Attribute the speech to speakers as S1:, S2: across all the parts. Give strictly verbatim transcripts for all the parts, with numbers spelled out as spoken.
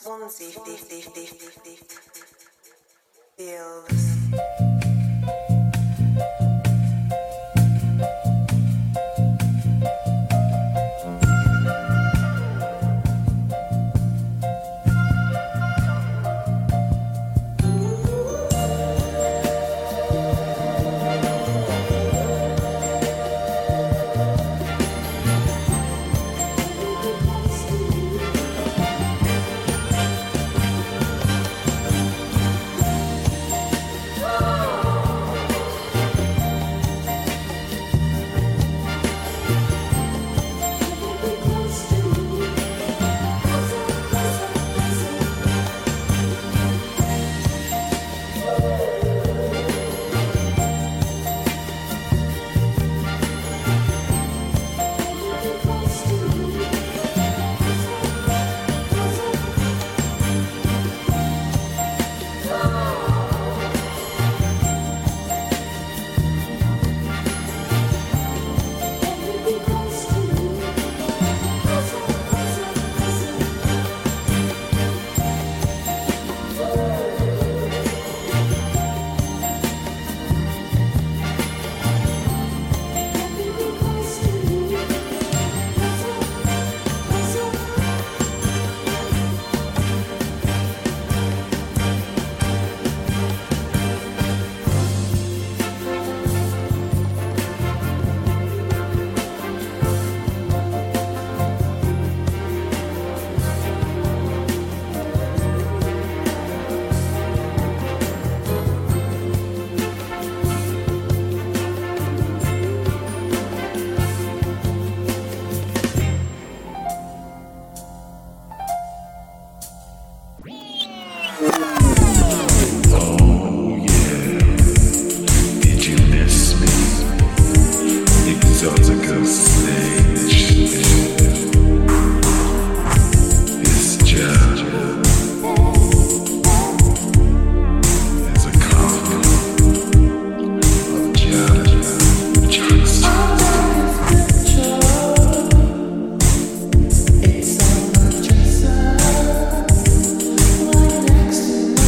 S1: Swansea feels.
S2: It's so much.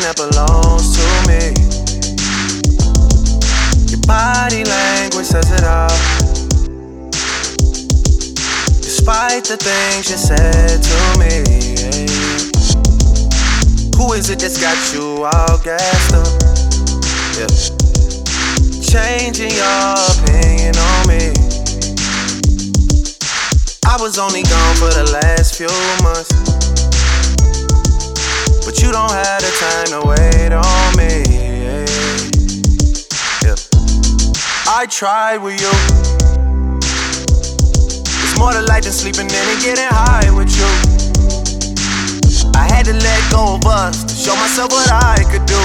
S2: that belongs to me. Your body language says it all. Despite the things you said to me, who is it that's got you all gassed up? Yeah. Changing your opinion on me. I was only gone for the last few months, but you don't have the time to wait on me. Yeah. I tried with you. It's more to life than sleeping in and getting high with you. I had to let go of us to show myself what I could do,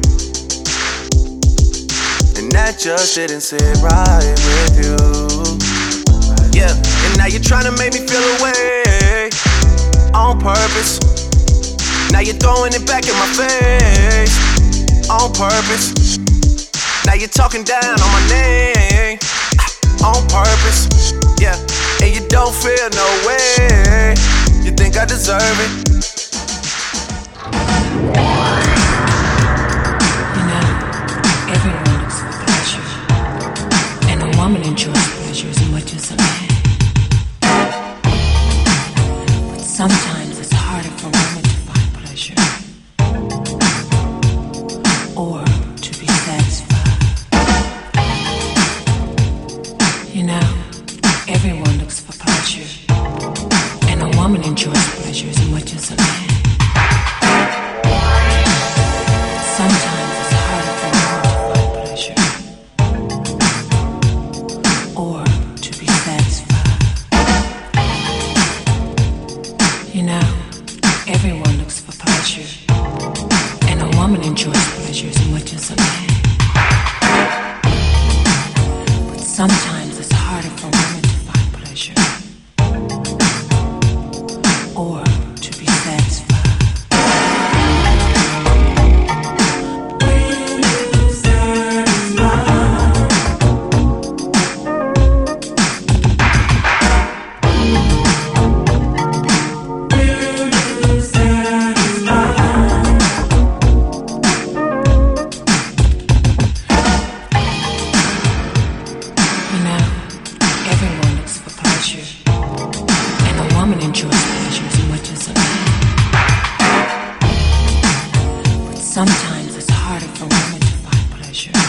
S2: and that just didn't sit right with you. Yeah, and now you're trying to make me feel away on purpose. Now you're throwing it back in my face on purpose. Now you're talking down on my name on purpose. Yeah, and you don't feel no way. You think I deserve it?
S3: You know, everyone looks for pleasure, and a woman enjoys pleasure as much as a man. But sometimes it's harder for women to find pleasure or to be satisfied. You know, everyone looks for pleasure, and a woman enjoys pleasure as much as a man. Sometimes it's harder for women to find pleasure or to be satisfied. You know, everyone looks for pleasure, and a woman enjoys pleasure as much as a man. But sometimes it's harder for women to find pleasure or to be satisfied. Sometimes it's harder for women to find pleasure